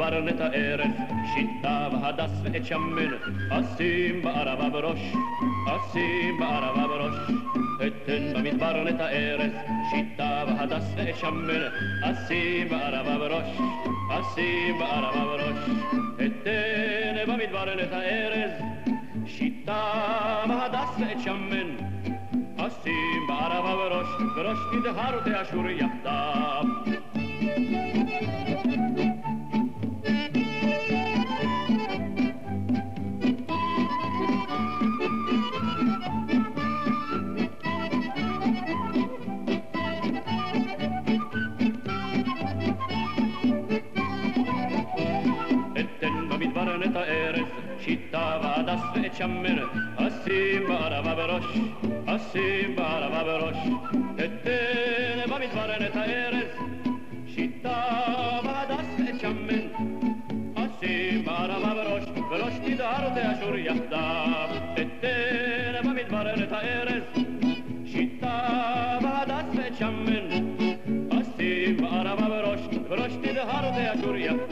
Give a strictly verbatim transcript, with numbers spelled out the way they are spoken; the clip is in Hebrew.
במדבר נטע ארז, שיטה והדס ואת שמן, אשים בערבה בראש, אשים בערבה בראש. אתן במדבר נטע ארז, שיטה והדס ואת שמן, אשים בערבה בראש, אשים בערבה בראש. אתן במדבר נטע ארז, שיטה והדס ואת שמן, אשים בערבה בראש, בראש תדהר ותאשור יחדיו. במדבר נטע ארז, שיטה והדס ואת שמן, אשים בערבה בראש, אשים בערבה בראש. אתן במדבר נטע ארז, שיטה והדס ואת שמן, אשים בערבה בראש, בראש תדהר ותאשור יחדיו. אתן במדבר נטע ארז, שיטה והדס ואת שמן, אשים בערבה בראש, בראש תדהר ותאשור יחדיו.